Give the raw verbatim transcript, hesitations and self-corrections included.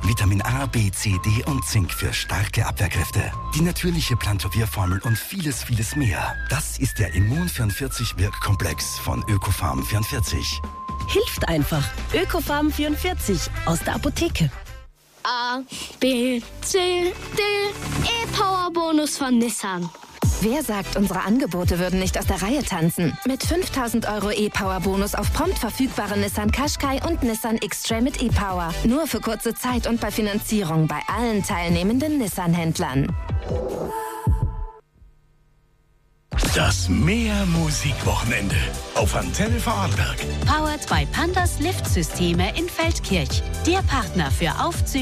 Vitamin A, B, C, D und Zink für starke Abwehrkräfte. Die natürliche Plantovir-Formel und vieles, vieles mehr. Das ist der Immun vierundvierzig Wirkkomplex von Ökofarm vierundvierzig. Hilft einfach. Ökofarm vierundvierzig aus der Apotheke. A, B, C, D, E-Power-Bonus von Nissan. Wer sagt, unsere Angebote würden nicht aus der Reihe tanzen? Mit fünftausend Euro E-Power-Bonus auf prompt verfügbare Nissan Qashqai und Nissan X-Trail mit E-Power. Nur für kurze Zeit und bei Finanzierung bei allen teilnehmenden Nissan-Händlern. Das Meer-Musik-Wochenende auf Antenne Vorarlberg. Powered by Pandas Liftsysteme in Feldkirch. Der Partner für Aufzüge